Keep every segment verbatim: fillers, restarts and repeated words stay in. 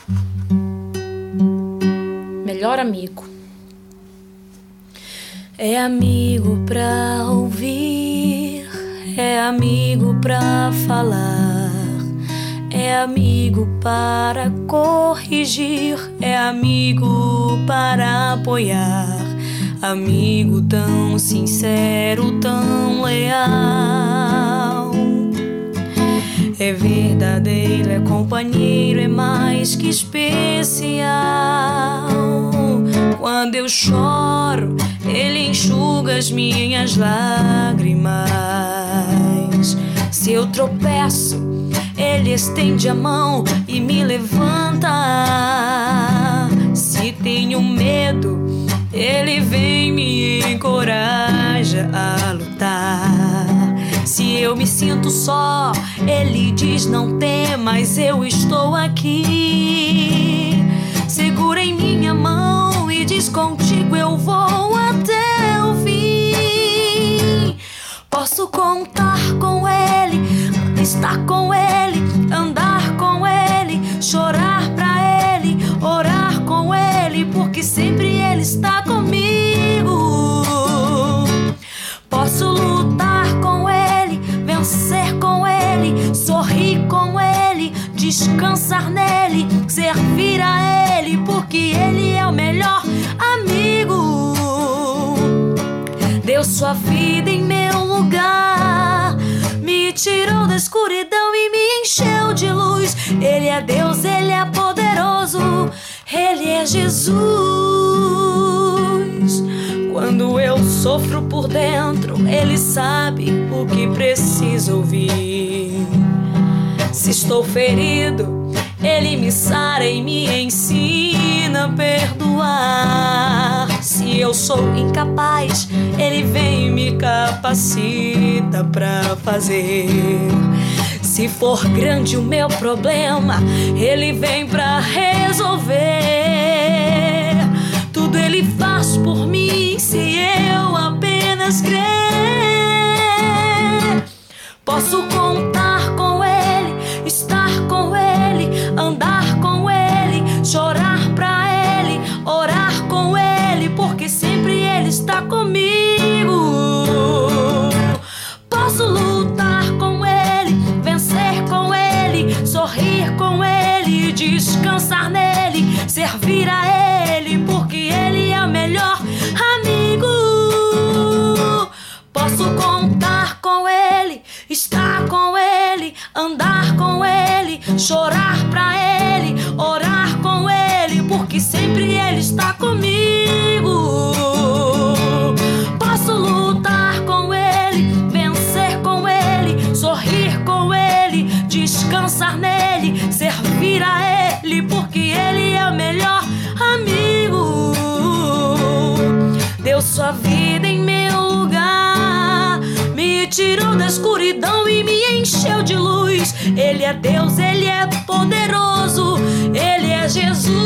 Melhor amigo. É amigo pra ouvir, é amigo pra falar, é amigo para corrigir, é amigo para apoiar, amigo tão sincero, tão leal. É verdadeiro, é companheiro, é mais que especial. Quando eu choro, ele enxuga as minhas lágrimas. Se eu tropeço, ele estende a mão e me levanta. Se tenho medo, ele vem e me encoraja a lutar. Se eu me sinto só, ele diz não temas, eu estou aqui. Segura em minha mão e diz contigo eu vou até o fim. Posso contar com ele, estar com ele, andar com ele, chorar pra ele, orar com ele, porque sempre ele está comigo. Posso lutar com ele, vencer com ele, sorrir com ele, descansar nele, servir a ele, porque ele é o melhor amigo. Deu sua vida em meu lugar, me tirou da escuridão e me encheu de luz. Ele é Deus, ele é poderoso, ele é Jesus. Quando eu sofro por dentro, ele sabe o que preciso ouvir. Se estou ferido, ele me sara e me ensina a perdoar. Se eu sou incapaz, ele vem e me capacita pra fazer. Se for grande o meu problema, ele vem pra resolver. Tudo ele faz por mim, se eu apenas crer. Posso contar com ele, estar com ele, andar com ele, chorar pra ele, orar com ele, porque sempre ele está comigo. Posso lutar com ele, vencer com ele, sorrir com ele, descansar nele, servir a ele, porque ele é o melhor amigo. Posso contar com ele, estar com ele, andar com ele, chorar pra ele, orar com ele, porque sempre ele está comigo. Posso lutar com ele, vencer com ele, sorrir com ele, descansar nele, servir a ele, porque ele é o melhor amigo. Deu sua vida em meu lugar, me tirou da escuridão e me encheu de luz. Ele é Deus, ele é poderoso, ele é Jesus.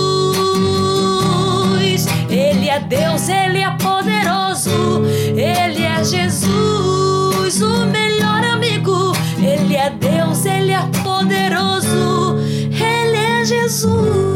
Ele é Deus, ele é poderoso, ele é Jesus, o melhor amigo. Ele é Deus, ele é poderoso, ele é Jesus.